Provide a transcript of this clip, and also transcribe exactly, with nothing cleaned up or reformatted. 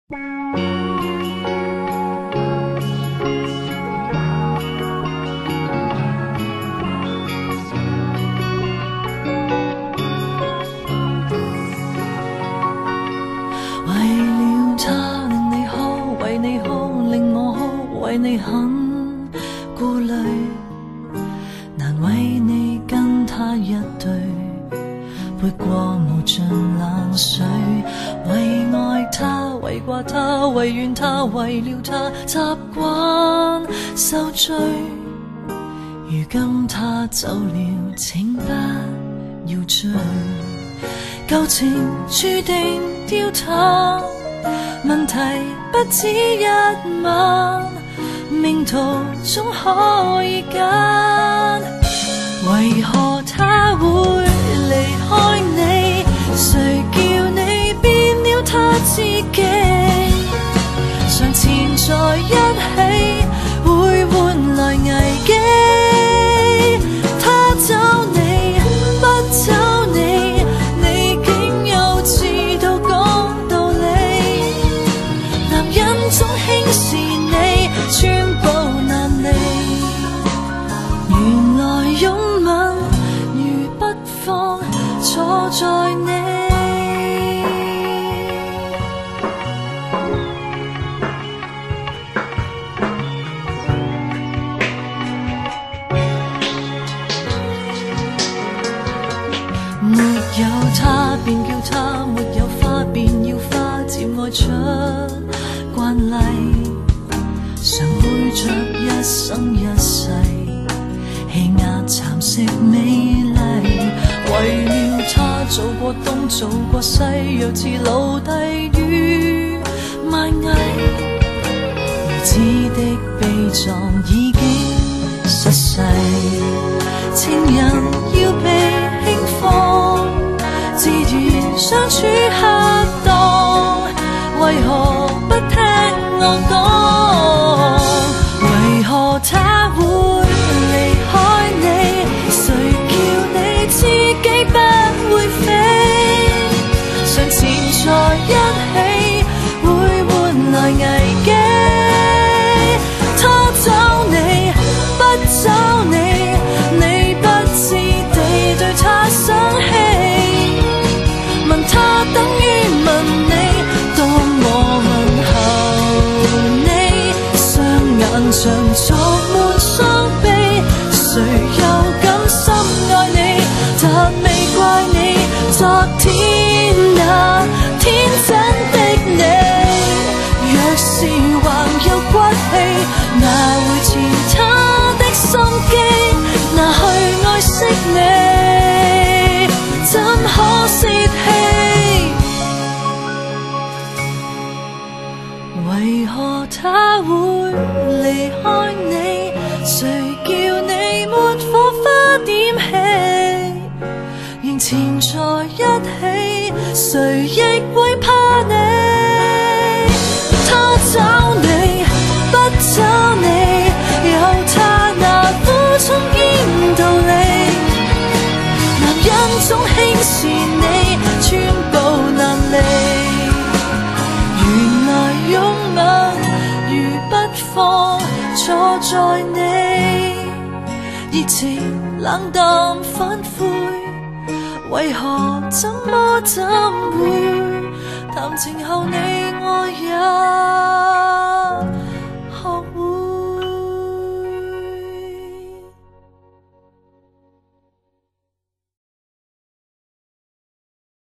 你很顾虑，难为你跟他一对，背过無盡冷水，為愛他，為掛他，為怨他，為了他，習慣受罪。如今他走了，請不要追，舊情注定丟他，問題不止一晚。命途總可以揀，為何他會離開你？誰叫你變了他自己？常纏在一起，會換來危機。他找你，不找你，你竟幼稚到講道理。男人總輕視你，寸步難離，原來擁吻如不放，錯在你。沒有他便叫他，沒有花便要花，漸愛出慣例。常背着一生一世，氣壓蠶食美麗。為了他做過東做過西，若似奴隸與賣藝。如此的悲壯已經失勢，情人要被輕放，自如相處恰當，為何不聽我講？為何他會離開你？誰叫你自己不會飛？常纏在一起，會換來危機。他找你，不找你，你不知地對他生氣。問他等於問你，當我問候你，雙眼像作滿傷悲，誰又敢深愛你？責未怪你，昨天那天真的你，若是還有骨氣，拿回前他的心機，拿去愛惜你，怎可泄氣？為何他會離開你？誰叫你沒火花點起？仍纏在一起，誰亦會怕你。他找你，不找你，有他那苦衷兼道理。男人總輕視你，寸步難離。原來擁吻如不放，錯在你。熱情冷淡反悔，為何怎麼怎會談情後你